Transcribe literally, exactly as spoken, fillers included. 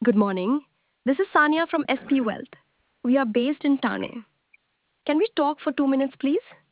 Good morning. This is Sanya from S P Wealth. We are based in Thane. Can we talk for two minutes, please?